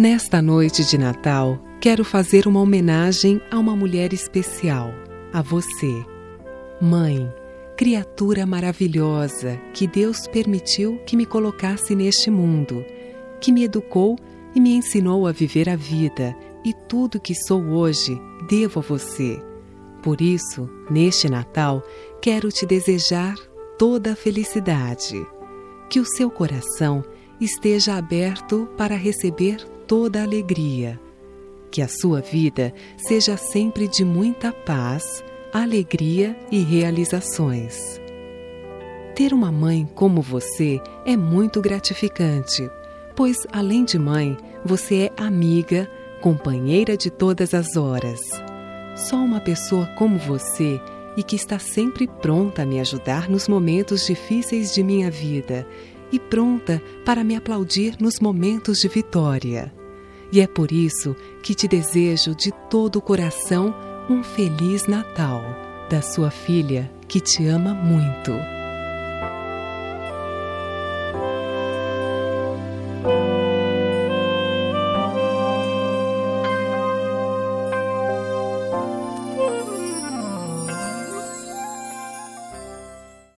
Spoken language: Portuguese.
Nesta noite de Natal, quero fazer uma homenagem a uma mulher especial, a você. Mãe, criatura maravilhosa que Deus permitiu que me colocasse neste mundo, que me educou e me ensinou a viver a vida, e tudo que sou hoje devo a você. Por isso, neste Natal, quero te desejar toda a felicidade. Que o seu coração esteja aberto para receber toda a alegria. Que a sua vida seja sempre de muita paz, alegria e realizações. Ter uma mãe como você é muito gratificante, pois, além de mãe, você é amiga, companheira de todas as horas. Só uma pessoa como você e que está sempre pronta a me ajudar nos momentos difíceis de minha vida e pronta para me aplaudir nos momentos de vitória. E é por isso que te desejo de todo o coração um Feliz Natal, da sua filha que te ama muito.